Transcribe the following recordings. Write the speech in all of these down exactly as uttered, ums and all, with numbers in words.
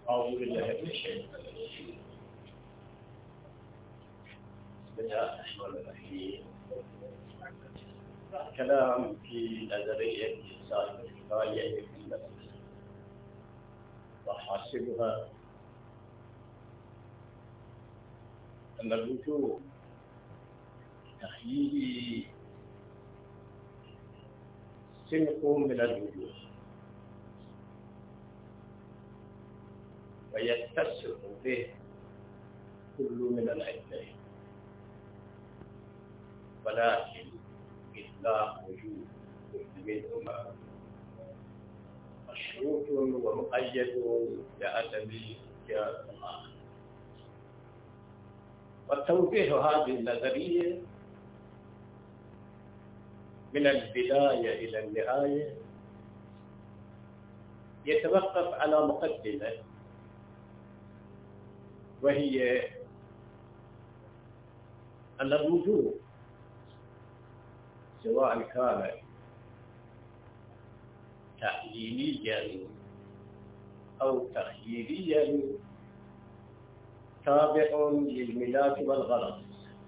أعوذ بالله من الشيطان الرجيم. بسم الله الرحمن الرحيم. كلام في نظرية الإنسان الكفاية في النفس وحاصلها أن الوجود تخييلي سنق من الوجود، ويتسق به كل من العدين، ولكن إطلاق وجود كل منهما مشروط ومقيد بعدم جهة الآخر. وتوجيه هذه النظرية من البداية إلى النهاية يتوقف على مقدمة، وهي أن الوجود سواء كان تعليليا أو تخييليا تابع للملاك والغرض.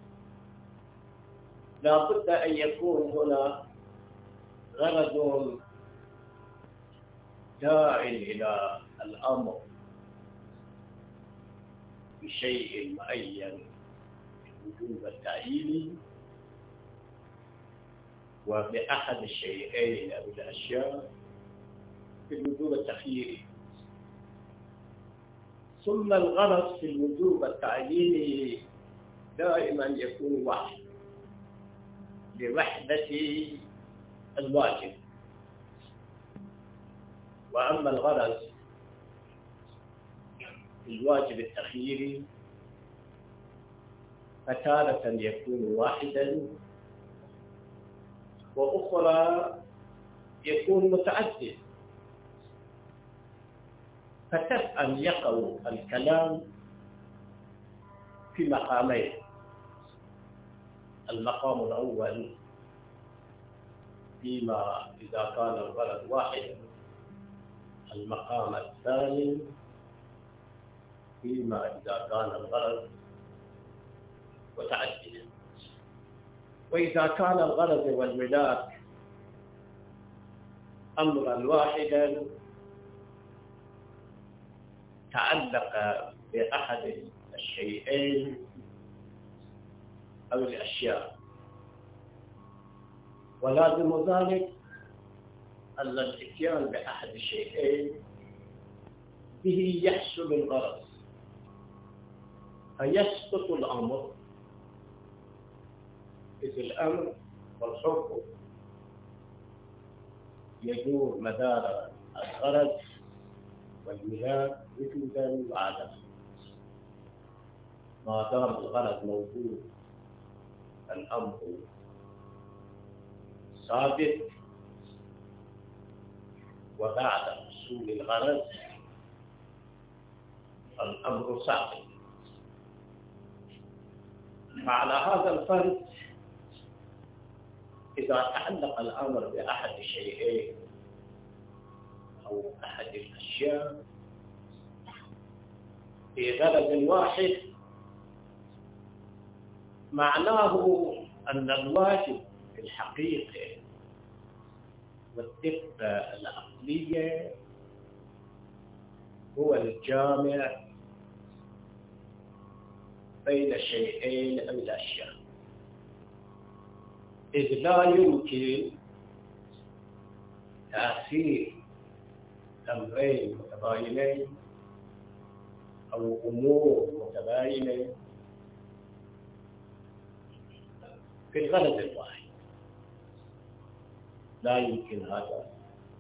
لا بد أن يكون هنا غرض داع إلى الأمر بشيء معين في الوجود التعييني، وبأحد الشيئين أو الأشياء في الوجود التخييري. ثم الغرض في الوجود التعييني دائما يكون واحد لوحدة الواجب. وأما الغرض في الواجب التخييري فتارة يكون واحدا، وأخرى يكون متعدد. فتفهم يقع الكلام في مقامين: المقام الأول فيما إذا كان الغرض واحدا، المقام الثاني فيما إذا كان الغرض متعددا. وإذا كان الغرض والملاك أمرا واحدا تعلق بأحد الشيئين أو الأشياء، ولازم ذلك أن الإتيان بأحد الشيئين به يحصل الغرض، فيسقط الأمر، إذ الأمر والحكم يدور مدار الغرض والملاك وجودا وعدما. ما دام الغرض موجود الأمر ثابت، وبعد حصول الغرض الأمر ثابت. فعلى هذا الفرض إذا تعلق الأمر بأحد الشيئين أو أحد الأشياء في غرض واحد، معناه أن الواجب في الحقيقة والدقة العقلية هو الجامع بين الشيئين أو الأشياء، إذ لا يمكن تأثير أمرين متباينين أو أمور متباينة في الغرض الواحد. لا يمكن هذا،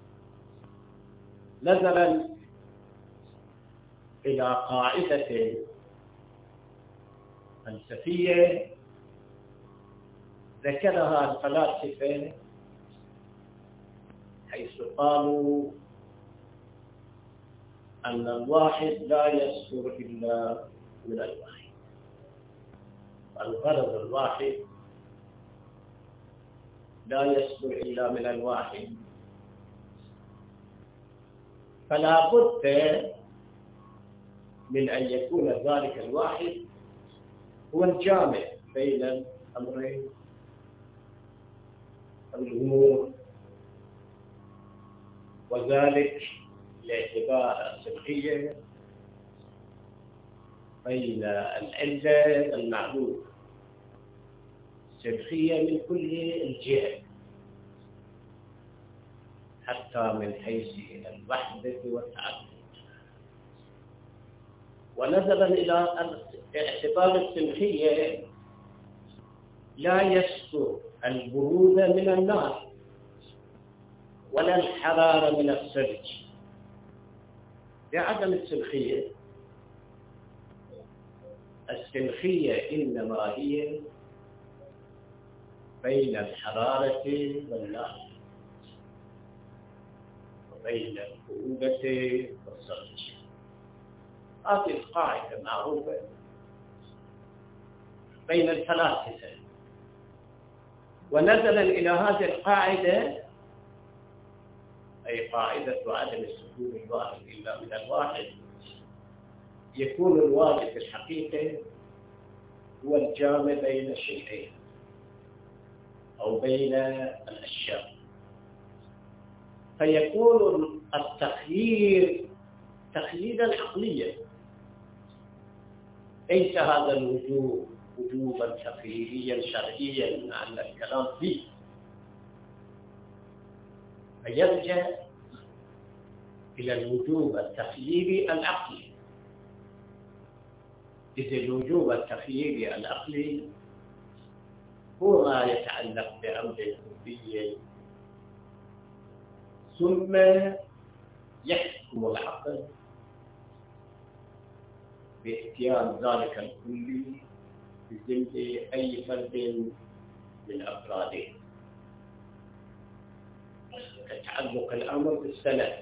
نظرا إلى قاعدة فلسفية ذكرها الفلاسفة، حيث قالوا أن الواحد لا يصدر إلا من الواحد، الغرض الواحد لا يصدر إلا من الواحد. فلا بد من أن يكون ذلك الواحد هو الجامع بين الأمرين الأمور، وذلك لاعتبار السلخية بين العلة المعلومة السلخية من كل الجهات، حتى من حيث الوحدة والتعدد. ونظرا إلى اعتبار السلخية لا يسطو البرودة من النار ولا الحرارة من الثلج لعدم السلخية. السلخية إنما هي بين الحرارة والنار وبين البرودة والثلج. هذه القاعدة معروفة بين الفلاسفة. ونزلا إلى هذه القاعدة، أي قاعدة عدم السكون الواحد إلا من الواحد، يكون الواحد في الحقيقة هو الجامع بين الشيئين أو بين الأشياء، فيكون التخيير تخييرا عقليا، ليس هذا الوجوب وجوبا تخييريا شرعيا مع الكلام فيه، فيرجع إلى الوجوب التخييري العقلي. إذ الوجوب التخييري العقلي هو ما يتعلق بأمر كلي، ثم يحكم العقل بإتيان ذلك الكلي بذمة أي فرد من أفراده، كتعلق الأمر بالثلاث.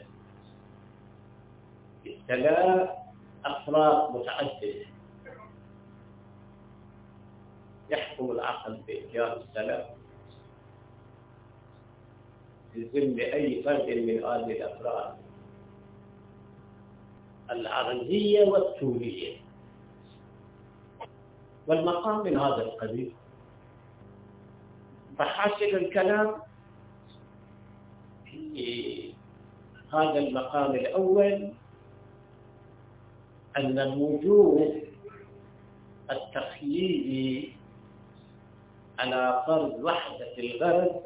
الثلاث أفراد متعددة، يحكم العقل بإتيان الثلاث بذمة أي فرد من هذه الأفراد العرضية والطولية. والمقام من هذا القبيل. فحاصل الكلام في هذا المقام الأول أن الوجوب التخييري على فرض وحدة الغرض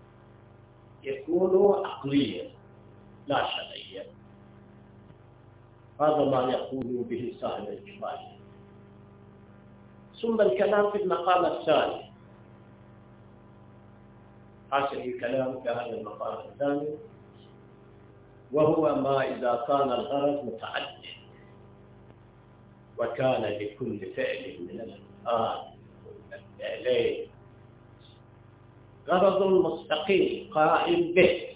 يكون عقليا لا شرعيا. هذا ما يقول به صاحب الكفاية. ثم الكلام في المقام الثاني، حاصل الكلام في هذا المقام الثاني، وهو ما إذا كان الغرض متعدد وكان لكل فعل من الأفعال والفعلين غرض مستقيم قائم به،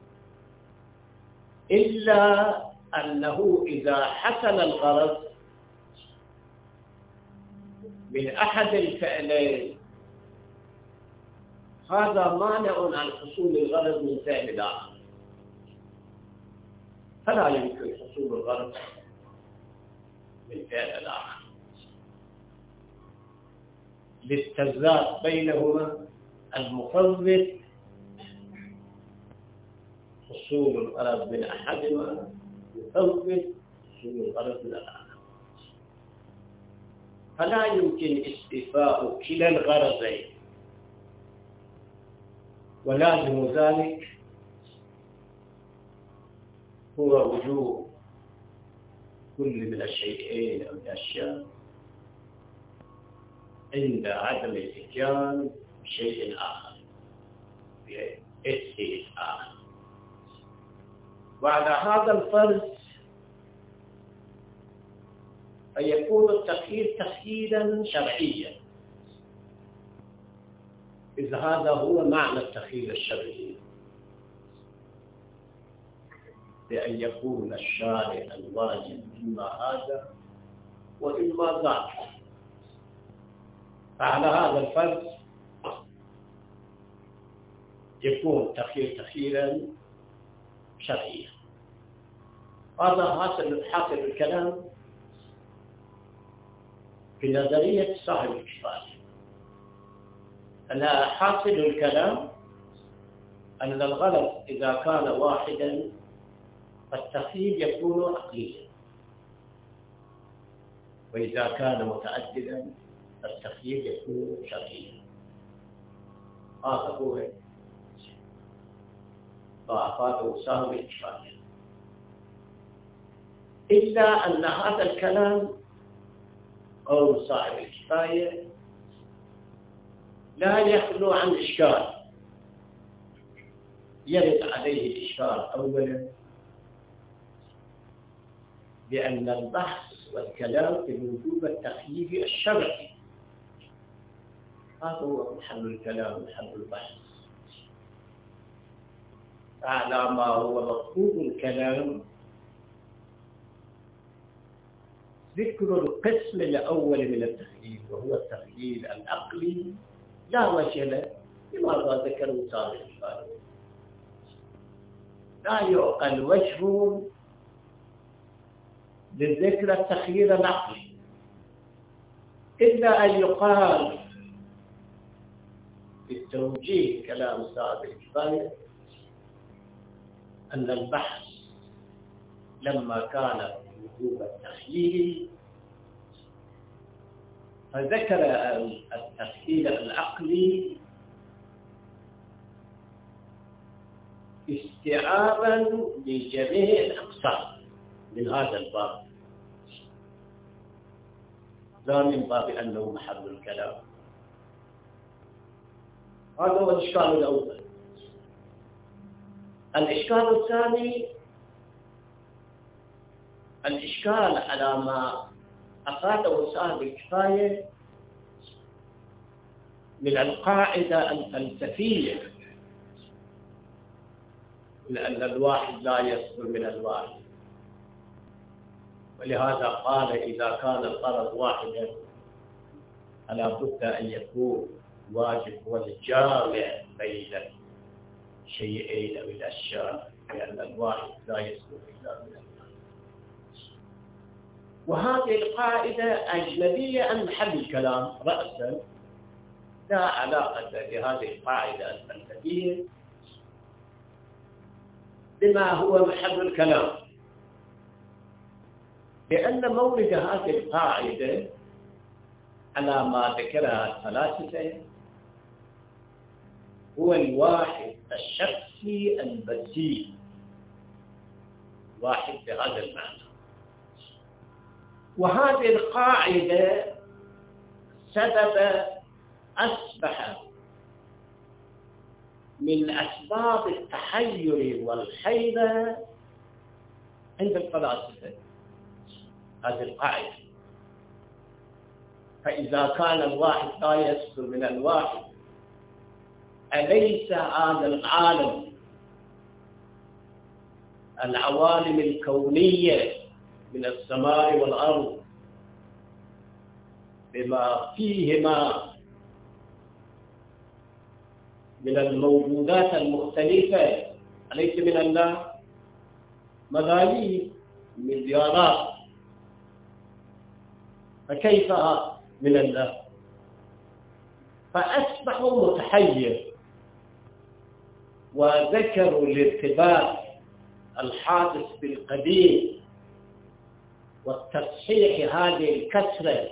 إلا أنه إذا حصل الغرض من أحد الفعلين هذا مانع عن حصول الغرض من فعل آخر، فلا يمكن حصول الغرض من فعل آخر للتزاد بينهما المفوت حصول الغرض من أحدهما يفوت حصول الغرض من الآخر. فلا يمكن استيفاء كلا الغرضين، ولازم ذلك هو وجوب كل من الشيئين أو الأشياء عند عدم الإتيان بشيء آخر بإثبات آخر. وعلى هذا الفرض فيكون التخيير تخييرا شرعيا، إذ هذا هو معنى التخيير الشرعي، بأن يكون الشارع الواجب إما هذا وإما ذاك. فعلى هذا الفرض يكون تخيير تخييرا شرعيا. هذا حاصل حاصل الكلام في نظرية صاحب الكفاية أن حاصل الكلام أن الغلط إذا كان واحدا فالتخييل يكون عقليا، وإذا كان متعددا التخييل يكون شرعيا. هذا هو ضعفات صاحب الكفاية. إلا أن هذا الكلام قول صاحب الكفاية لا يخلو عن إشكال. يرد عليه الإشكال أولا بأن البحث والكلام في وجوب التخييل الشرعي، هذا هو محل الكلام محل البحث. على ما هو مطلوب الكلام ذكر القسم الأول من التخييل وهو التخييل العقلي لا وجه له. لماذا ذكروا صاحب الكفاية؟ لا يعقل وجه للذكر التخييل العقلي إلا أن يقال في التوجيه كلام صاحب الكفاية أن البحث لما كان وجوب التخييل فذكر التخييل العقلي استيعابا لجميع الأقسام من هذا الباب، لا من باب أنه محل الكلام. هذا هو الإشكال الأول. الإشكال الثاني الإشكال على ما أفاده صاحب الكفاية من القاعدة الفلسفية لأن الواحد لا يصدر من الواحد، ولهذا قال إذا كان الغرض واحدا فلا بد أن يكون واجب هو الجامع بين شيئين من الأشياء، لأن الواحد لا يصدر إلا من الواحد. وهذه القاعدة أجنبية عن محل الكلام رأسا، لا علاقة لهذه القاعدة الفلسفية بما هو محل الكلام، لأن مورد هذه القاعدة على ما ذكرها الفلاسفة هو الواحد الشخصي البسيط، واحد بهذا المعنى. وهذه القاعدة سبب أصبح من أسباب التحير والحيرة عند الفلاسفة هذه القاعدة. فإذا كان الواحد لا يصدر من الواحد أليس هذا العالم العوالم الكونية من السماء والأرض بما فيهما من الموجودات المختلفة أليس من الله؟ ملايين مليارات، فكيف من الله؟ فأصبحوا متحير وذكروا الارتباط الحادث بالقديم والتصحيح هذه الكسرة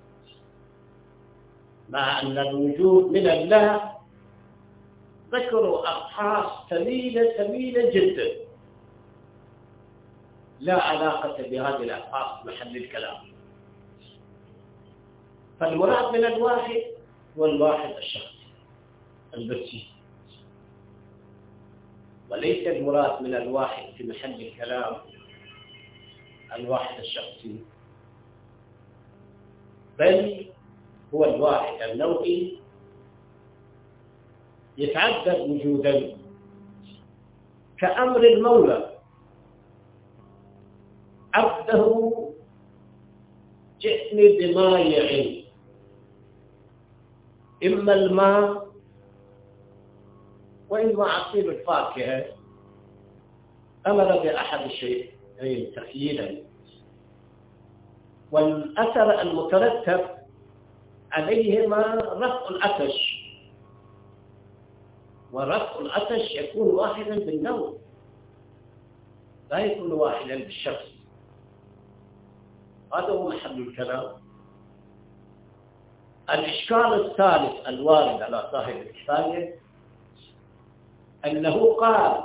مع أن الوجود من الله. ذكروا أبحاث ثمينة ثمينة جدا لا علاقة بهذه الأبحاث محل الكلام. فالمراد من الواحد هو الواحد الشخصي البسيط، وليس المراد من الواحد في محل الكلام الواحد الشخصي، بل هو الواحد النوعي يتعدد وجودا كأمر المولى عبده جئني بمايع إما الماء وإما عصير الفاكهة، أمر بأحد الشيئين تخييلا. فالمراد من الواحد هو الواحد الشخصي البسيط، وليس المراد من الواحد في محل الكلام الواحد النوعي يتعدد وجودا كأمر المولى عبده جئني بمايع إما الماء وإما عصير الفاكهة، أمر بأحد الشيئين تخييلا. والأثر المترتب عليهما رفع العطش، ورفع العطش يكون واحدا بالنوع لا يكون واحدا بالشخص. هذا هو محل الكلام. الإشكال الثالث الوارد على صاحب الكفاية أنه قال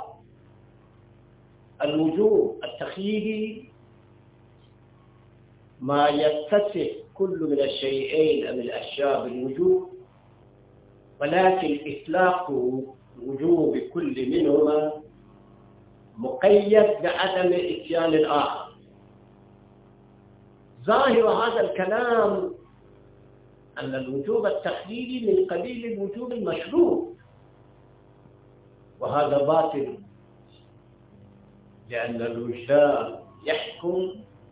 الوجوب التخييري ما يتصف كل من الشيئين أو الأشياء بالوجوب، ولكن إطلاق وجوب كل منهما مقيد بعدم إتيان الآخر. ظاهر هذا الكلام أن الوجوب التخييري من قبيل الوجوب المشروع، وهذا باطل، لأن الوجدان يحكم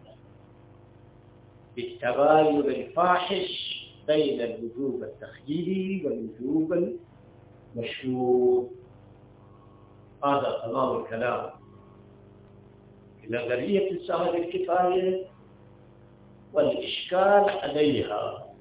بالتغاير الفاحش بين الوجوب التخييري والوجوب المشروع. هذا تمام الكلام. في نظرية صاحب الكفاية والإشكال عليها